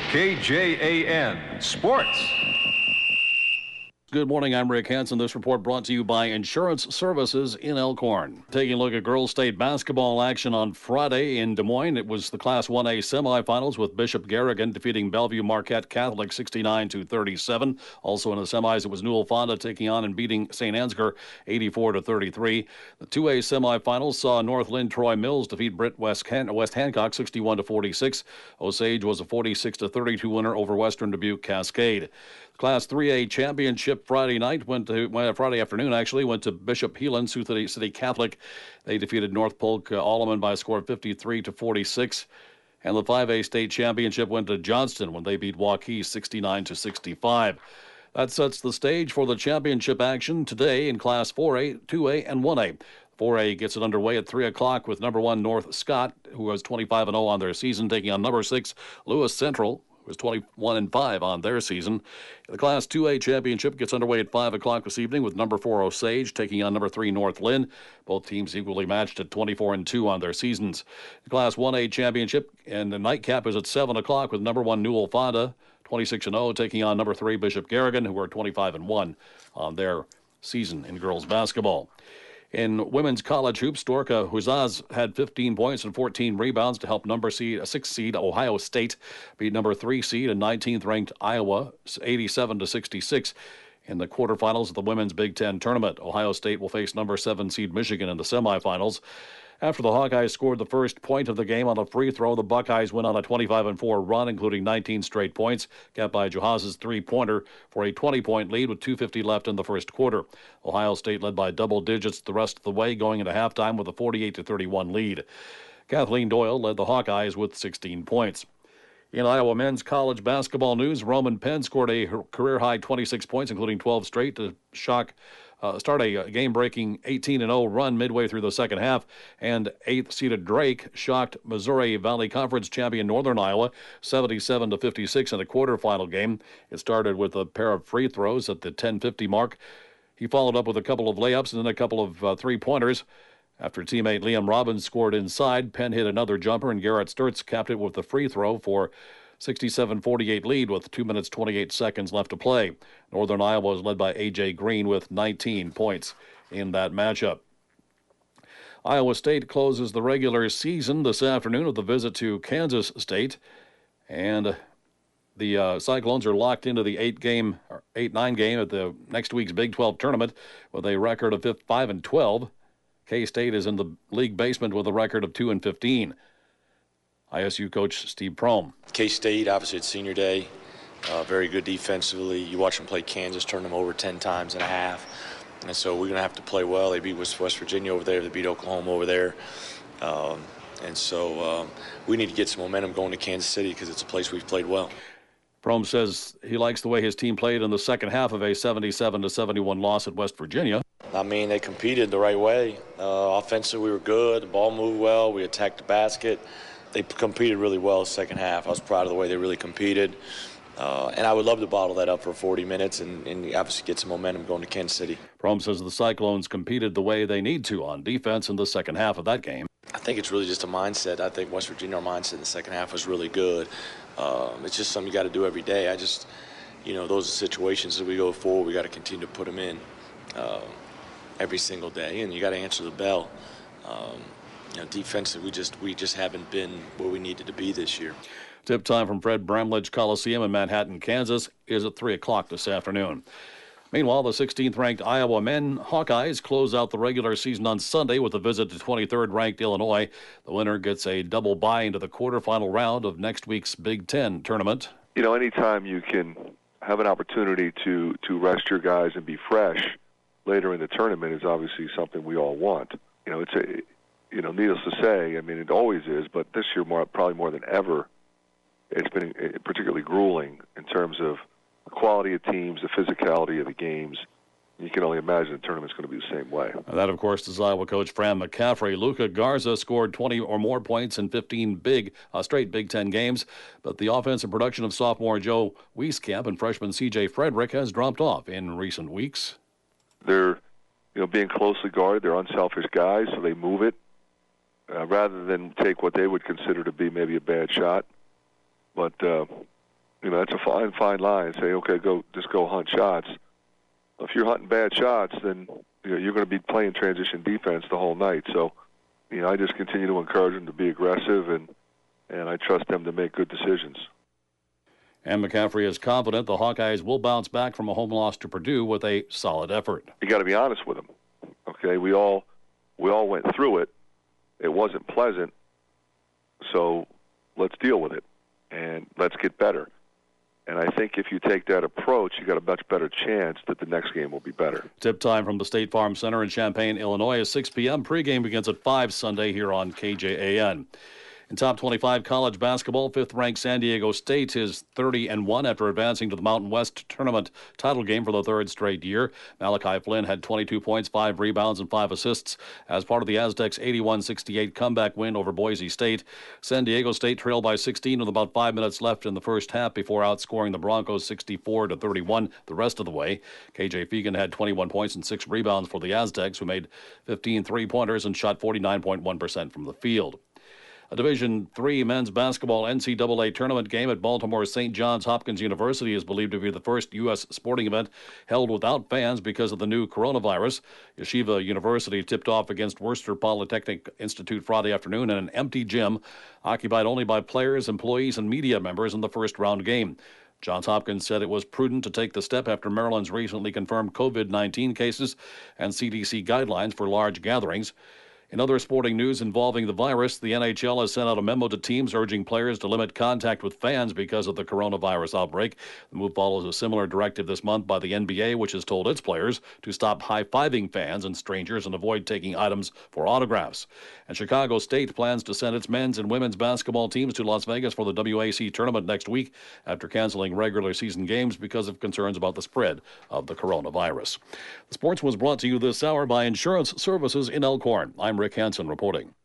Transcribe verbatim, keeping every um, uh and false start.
K J A N Sports. Good morning, I'm Rick Hansen. This report brought to you by Insurance Services in Elkhorn. Taking a look at girls' state basketball action on Friday in Des Moines. It was the Class one A semifinals with Bishop Garrigan defeating Bellevue Marquette Catholic sixty-nine to thirty-seven. Also in the semis, it was Newell Fonda taking on and beating Saint Ansgar eighty-four to thirty-three. The two A semifinals saw North Lynn Troy Mills defeat Britt West, Han- West Hancock sixty-one to forty-six. Osage was a forty-six to thirty-two winner over Western Dubuque Cascade. Class three A championship Friday night went to well, Friday afternoon actually went to Bishop Heelan Sioux City, City Catholic. They defeated North Polk uh, Alleman by a score of fifty-three to forty-six. And the five A state championship went to Johnston when they beat Waukee sixty-nine to sixty-five. That sets the stage for the championship action today in Class four A, two A, and one A. four A gets it underway at three o'clock with number one North Scott, who was twenty-five and oh on their season, taking on number six Lewis Central, was twenty-one and five on their season. The Class two A championship gets underway at five o'clock this evening with number four Osage taking on number three North Lynn. Both teams equally matched at twenty-four and two on their seasons. The Class one A championship and the nightcap is at seven o'clock with number one Newell Fonda, twenty-six and oh, taking on number three Bishop Garrigan, who are twenty-five and one on their season in girls basketball. In women's college hoops, Dorka Huzaz had fifteen points and fourteen rebounds to help number seed, a sixth seed Ohio State beat number three seed and nineteenth ranked Iowa eighty-seven to sixty-six in the quarterfinals of the women's Big Ten tournament. Ohio State will face number seven seed Michigan in the semifinals. After the Hawkeyes scored the first point of the game on a free throw, the Buckeyes went on a twenty-five and four run, including nineteen straight points, capped by Johaz's three-pointer for a twenty-point lead with two fifty left in the first quarter. Ohio State led by double digits the rest of the way, going into halftime with a forty-eight to thirty-one lead. Kathleen Doyle led the Hawkeyes with sixteen points. In Iowa men's college basketball news, Roman Penn scored a career-high twenty-six points, including twelve straight, to shock Uh, start a game-breaking eighteen and oh run midway through the second half, and eighth-seeded Drake shocked Missouri Valley Conference champion Northern Iowa seventy-seven to fifty-six in a quarterfinal game. It started with a pair of free throws at the ten fifty mark. He followed up with a couple of layups and then a couple of uh, three-pointers. After teammate Liam Robbins scored inside, Penn hit another jumper, and Garrett Sturtz capped it with a free throw for sixty-seven forty-eight lead with two minutes twenty-eight seconds left to play. Northern Iowa was led by A J Green with nineteen points in that matchup. Iowa State closes the regular season this afternoon with a visit to Kansas State, and the uh, Cyclones are locked into the eight-game, or eight-nine game at the next week's Big twelve tournament with a record of five and twelve. K-State is in the league basement with a record of two and fifteen. I S U coach Steve Prohm. K-State, obviously it's senior day, uh, very good defensively. You watch them play Kansas, turn them over ten times and a half. And so we're going to have to play well. They beat West Virginia over there. They beat Oklahoma over there. Um, and so um, we need to get some momentum going to Kansas City because it's a place we've played well. Prohm says he likes the way his team played in the second half of a seventy-seven to seventy-one loss at West Virginia. I mean, they competed the right way. Uh, offensively, we were good. The ball moved well. We attacked the basket. They competed really well second half. I was proud of the way they really competed. Uh, and I would love to bottle that up for forty minutes and, and obviously get some momentum going to Kansas City. Prohm says the Cyclones competed the way they need to on defense in the second half of that game. I think it's really just a mindset. I think West Virginia, our mindset in the second half was really good. Um, it's just something you got to do every day. I just, you know, those are situations that we go forward. We got to continue to put them in uh, every single day, and you got to answer the bell. Um, You know, defensively, we just we just haven't been where we needed to be this year. Tip time from Fred Bramlage Coliseum in Manhattan, Kansas, is at three o'clock this afternoon. Meanwhile, the sixteenth-ranked Iowa men Hawkeyes close out the regular season on Sunday with a visit to twenty-third-ranked Illinois. The winner gets a double bye into the quarterfinal round of next week's Big Ten tournament. You know, anytime you can have an opportunity to, to rest your guys and be fresh later in the tournament is obviously something we all want. You know, it's a... You know, needless to say, I mean, it always is, but this year more, probably more than ever, it's been particularly grueling in terms of the quality of teams, the physicality of the games. You can only imagine the tournament's going to be the same way. And that, of course, is Iowa coach Fran McCaffrey. Luka Garza scored twenty or more points in fifteen big, uh, straight Big Ten games, but the offensive production of sophomore Joe Wieskamp and freshman C J Frederick has dropped off in recent weeks. They're, you know, being closely guarded. They're unselfish guys, so they move it. Uh, rather than take what they would consider to be maybe a bad shot. But, uh, You know, that's a fine, fine line. Say, okay, go, just go hunt shots. If you're hunting bad shots, then you know, you're going to be playing transition defense the whole night. So, you know, I just continue to encourage them to be aggressive, and and I trust them to make good decisions. And McCaffrey is confident the Hawkeyes will bounce back from a home loss to Purdue with a solid effort. You got to be honest with them. Okay, we all we all went through it. It wasn't pleasant, so let's deal with it and let's get better. And I think if you take that approach, you got a much better chance that the next game will be better. Tip time from the State Farm Center in Champaign, Illinois, is six p.m. Pregame begins at five Sunday here on K J A N. In top twenty-five college basketball, fifth-ranked San Diego State is thirty and one after advancing to the Mountain West tournament title game for the third straight year. Malachi Flynn had twenty-two points, five rebounds, and five assists as part of the Aztecs' eighty-one sixty-eight comeback win over Boise State. San Diego State trailed by sixteen with about five minutes left in the first half before outscoring the Broncos sixty-four to thirty-one the rest of the way. K J Fegan had twenty-one points and six rebounds for the Aztecs, who made fifteen three-pointers and shot forty-nine point one percent from the field. A Division three men's basketball N C double A tournament game at Baltimore's Saint Johns Hopkins University is believed to be the first U S sporting event held without fans because of the new coronavirus. Yeshiva University tipped off against Worcester Polytechnic Institute Friday afternoon in an empty gym, occupied only by players, employees, and media members in the first round game. Johns Hopkins said it was prudent to take the step after Maryland's recently confirmed COVID nineteen cases and C D C guidelines for large gatherings. In other sporting news involving the virus, the N H L has sent out a memo to teams urging players to limit contact with fans because of the coronavirus outbreak. The move follows a similar directive this month by the N B A, which has told its players to stop high-fiving fans and strangers and avoid taking items for autographs. And Chicago State plans to send its men's and women's basketball teams to Las Vegas for the W A C tournament next week after canceling regular season games because of concerns about the spread of the coronavirus. The sports was brought to you this hour by Insurance Services in Elkhorn. I'm Rick Hansen reporting.